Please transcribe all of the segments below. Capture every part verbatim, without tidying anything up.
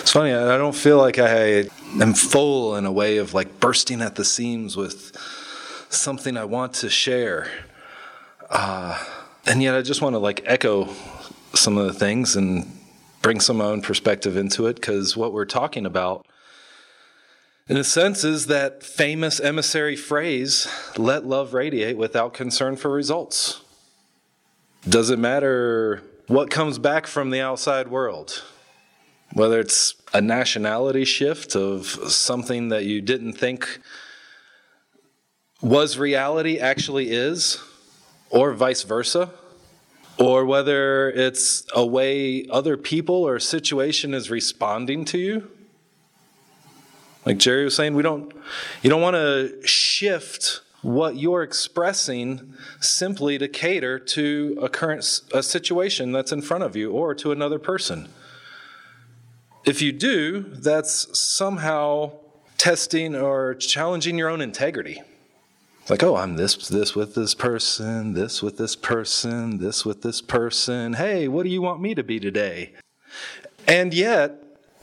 It's funny, I don't feel like I am full in a way of like bursting at the seams with something I want to share. Uh, and yet I just want to like echo some of the things and bring some of my own perspective into it, because what we're talking about, in a sense, is that famous emissary phrase, let love radiate without concern for results. Doesn't matter what comes back from the outside world. Whether it's a nationality shift of something that you didn't think was reality actually is, or vice versa, or whether it's a way other people or a situation is responding to you. Like Jerry was saying, we don't, you don't want to shift what you're expressing simply to cater to a current a situation that's in front of you or to another person. If you do, that's somehow testing or challenging your own integrity. It's like, oh, I'm this, this with this person, this with this person, this with this person. Hey, what do you want me to be today? And yet,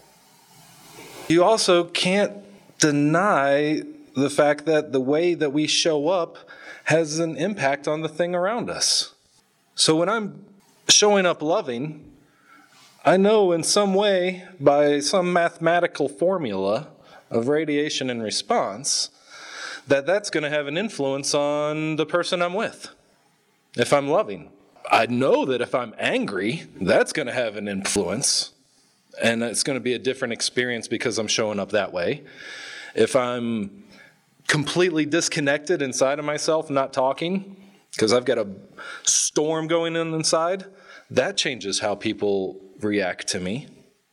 you also can't deny the fact that the way that we show up has an impact on the thing around us. So when I'm showing up loving, I know in some way, by some mathematical formula of radiation and response, that that's going to have an influence on the person I'm with. If I'm loving, I know that if I'm angry, that's going to have an influence, and it's going to be a different experience because I'm showing up that way. If I'm completely disconnected inside of myself, not talking, because I've got a storm going on inside, that changes how people react to me.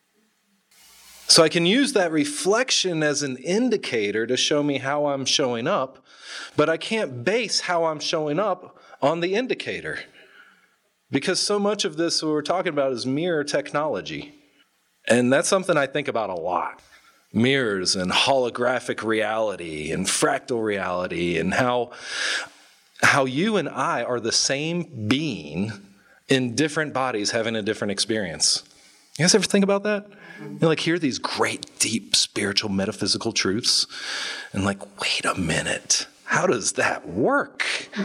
So I can use that reflection as an indicator to show me how I'm showing up, but I can't base how I'm showing up on the indicator, because so much of this what we're talking about is mirror technology. And that's something I think about a lot. Mirrors and holographic reality and fractal reality, and how, how you and I are the same being in different bodies having a different experience. You guys ever think about that? You know, like hear these great, deep, spiritual, metaphysical truths, and like, wait a minute, how does that work?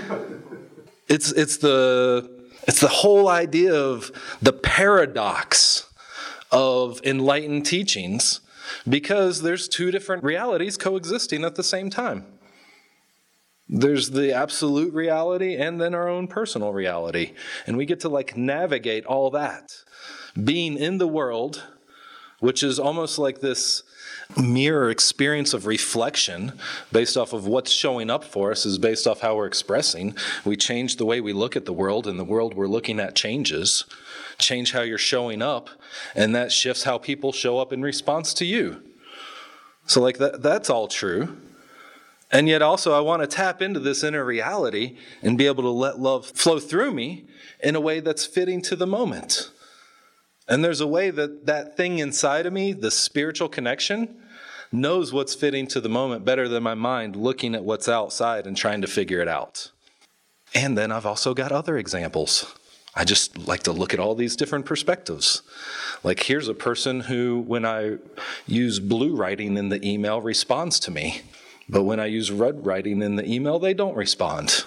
It's it's the it's the whole idea of the paradox of enlightened teachings, because there's two different realities coexisting at the same time. There's the absolute reality and then our own personal reality. And we get to like navigate all that. Being in the world, which is almost like this mirror experience of reflection based off of what's showing up for us is based off how we're expressing. We change the way we look at the world, and the world we're looking at changes. Change how you're showing up, and that shifts how people show up in response to you. So like that, that's all true. And yet also I want to tap into this inner reality and be able to let love flow through me in a way that's fitting to the moment. And there's a way that that thing inside of me, the spiritual connection, knows what's fitting to the moment better than my mind looking at what's outside and trying to figure it out. And then I've also got other examples. I just like to look at all these different perspectives. Like here's a person who, when I use blue writing in the email, responds to me. But when I use red writing in the email, they don't respond.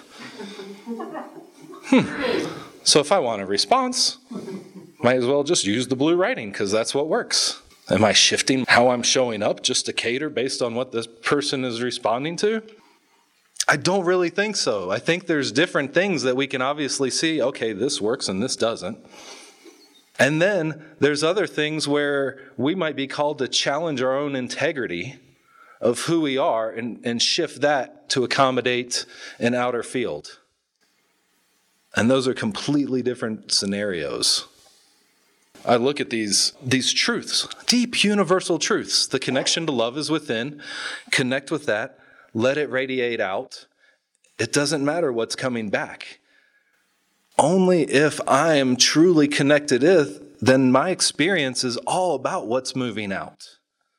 Hmm. So if I want a response, might as well just use the blue writing, because that's what works. Am I shifting how I'm showing up just to cater based on what this person is responding to? I don't really think so. I think there's different things that we can obviously see, okay, this works and this doesn't. And then there's other things where we might be called to challenge our own integrity of who we are and, and shift that to accommodate an outer field. And those are completely different scenarios. I look at these, these truths, deep universal truths. The connection to love is within. Connect with that. Let it radiate out. It doesn't matter what's coming back. Only if I am truly connected with, then my experience is all about what's moving out.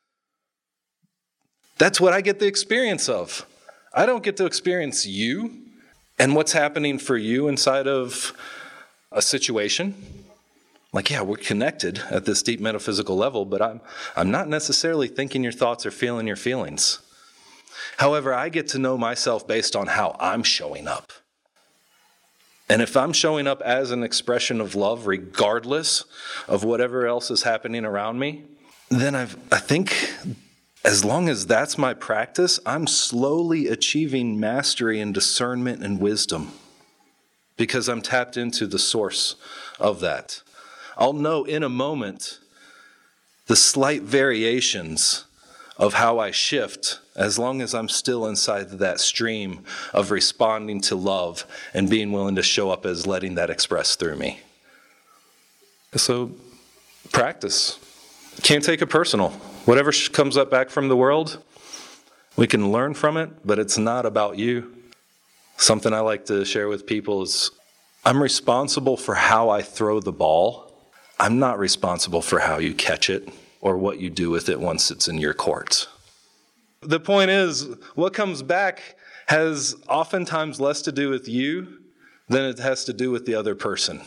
That's what I get the experience of. I don't get to experience you and what's happening for you inside of a situation Like, yeah, we're connected at this deep metaphysical level, but I'm, I'm not necessarily thinking your thoughts or feeling your feelings. However, I get to know myself based on how I'm showing up. And if I'm showing up as an expression of love, regardless of whatever else is happening around me, then I've, I think as long as that's my practice, I'm slowly achieving mastery and discernment and wisdom because I'm tapped into the source of that. I'll know in a moment the slight variations of how I shift as long as I'm still inside that stream of responding to love and being willing to show up as letting that express through me. So practice. Can't take it personal. Whatever comes up back from the world, we can learn from it, but it's not about you. Something I like to share with people is I'm responsible for how I throw the ball. I'm not responsible for how you catch it or what you do with it once it's in your court. The point is, what comes back has oftentimes less to do with you than it has to do with the other person.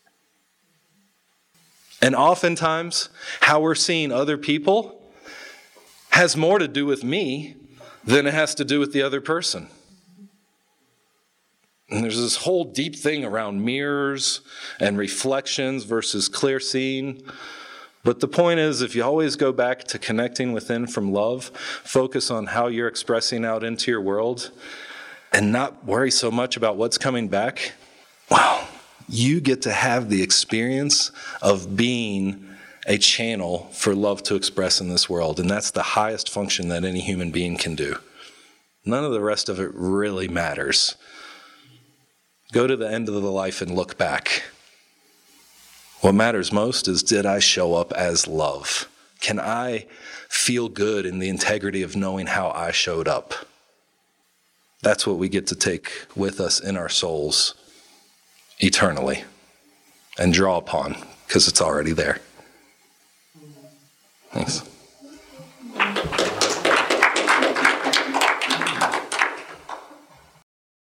And oftentimes, how we're seeing other people has more to do with me than it has to do with the other person. And there's this whole deep thing around mirrors and reflections versus clear seeing. But the point is, if you always go back to connecting within from love, focus on how you're expressing out into your world, and not worry so much about what's coming back, wow, you get to have the experience of being a channel for love to express in this world. And that's the highest function that any human being can do. None of the rest of it really matters. Go to the end of the life and look back. What matters most is, did I show up as love? Can I feel good in the integrity of knowing how I showed up? That's what we get to take with us in our souls eternally and draw upon, because it's already there. Thanks.